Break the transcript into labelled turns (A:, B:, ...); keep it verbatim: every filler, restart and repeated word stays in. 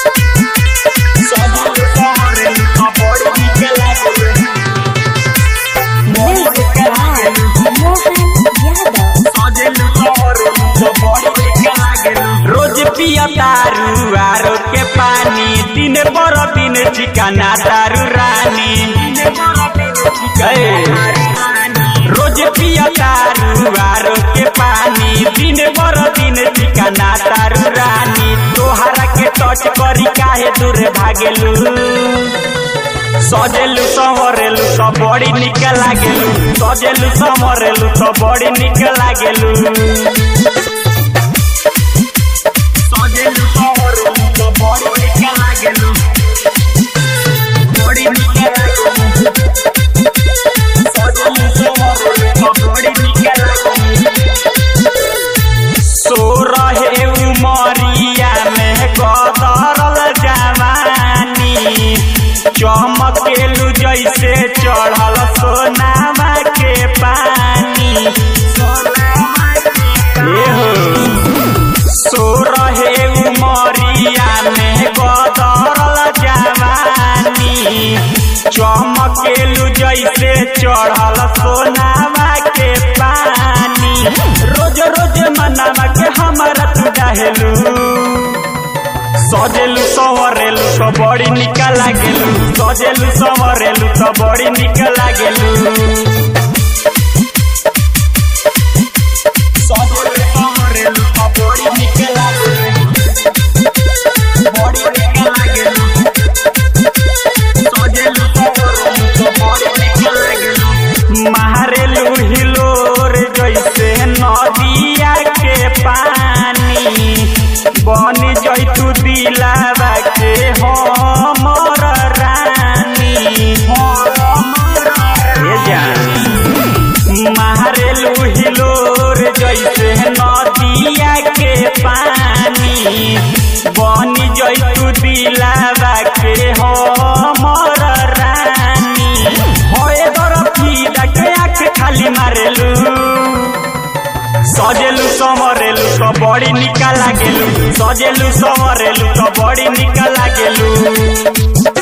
A: रोज पिया तारू आरो के पानी दिन पर दिन ठिकाना तारू रानी रोज पिया तारू आरो के पानी दिन पर दिन ठिकाना तारू रानी तोहरा के टच करी काहे दूर भागेलू सजेलू संवरेलू तो बड़ी निक लागेलू सजेलू संवरेलू तो बड़ी निक लागेलू सजेलू संवरेलू तो बड़ी निक लागेलू बड़ी निक लागेलू सजेलू संवरेलू तो बड़ी निक लागेलू सो रहे उमरिया में कदरल जवानी चमकेलू जैसे चढ़ल सोनामा के पानी सो रहे उमरिया में कदरल जवानी चमकेलू जैसे चढ़ल सोनामा के पानी रोज रोज मनामा के हमारा तू डाहेलू सजेलू संवरेलू तो बड़ी निक लागेलू सजेलू संवरेलू तो बड़ी निक लागेलू सजेलू संवरेलू तो बड़ी निक लागेलू बड़ी निक लागेलू सजेलू संवरेलू तो बड़ी निक लागेलू मारेलू हिलोर जैसे नदिया के पानी बनी जैतू दिलावा के हमर रानी मारेलू हिलोर जैसे नदिया के पानी बनी जैतू दिलावा के हमर रानी होए दरफीदा के आँख खाली मारेलू सजेलू संवरेलू तो बड़ी निक लागेलू सजेलू संवरेलू तो बड़ी निक लागेलू।